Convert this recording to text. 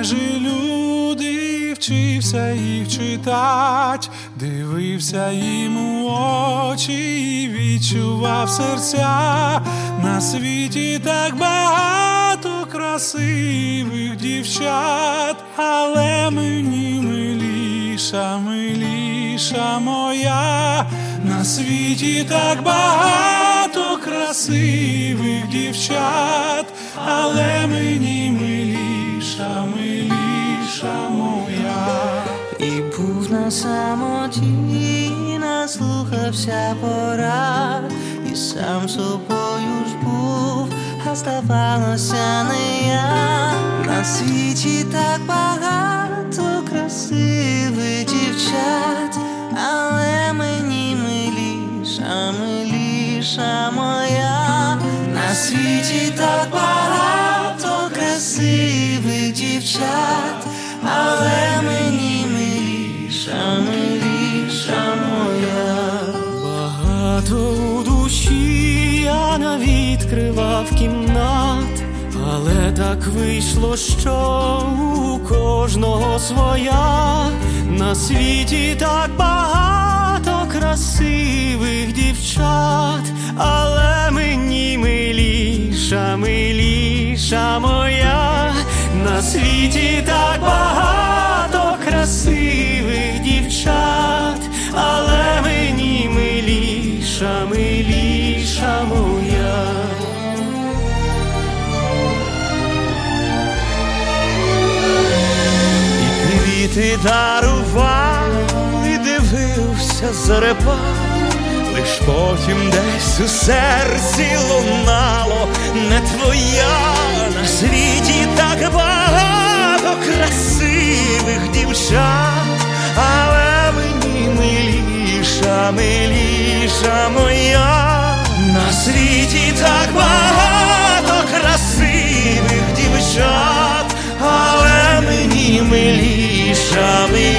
межі люди, вчився їх читать, дивився їм у очі і відчував серця. На світі так багато красивих дівчат, але мені миліша, миліша моя. На світі так багато красивих дівчат, але мені миліша, миліша моя. І був на самоті, наслухався порад, і сам собою ж був, а здавалося не я. На світі так багато красивих дівчат, але мені миліша, миліша моя. На світі так багато красивих дівчат, але мені миліша, миліша моя. Багато у душі я навідкривав кімнат, але так вийшло, що у кожного своя. На світі так багато красивих дівчат, але мені миліша, миліша моя. На світі так багато красивих дівчат, але мені миліша, миліша моя. Квіти дарував і дивився зорепад, лиш потім десь у серці лунало не твоя. На світі так багато красивих дівчат, але мені миліша, миліша моя. На світі так багато красивих дівчат, але мені миліша, миліша